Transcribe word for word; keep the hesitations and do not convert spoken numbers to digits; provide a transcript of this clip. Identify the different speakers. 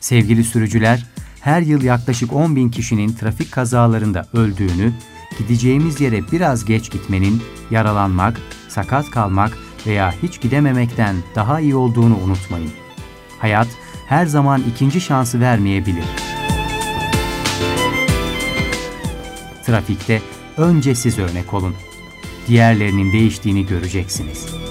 Speaker 1: Sevgili sürücüler, her yıl yaklaşık on bin kişinin trafik kazalarında öldüğünü, gideceğimiz yere biraz geç gitmenin, yaralanmak, sakat kalmak veya hiç gidememekten daha iyi olduğunu unutmayın. Hayat her zaman ikinci şansı vermeyebilir. Trafikte önce siz örnek olun. Diğerlerinin değiştiğini göreceksiniz.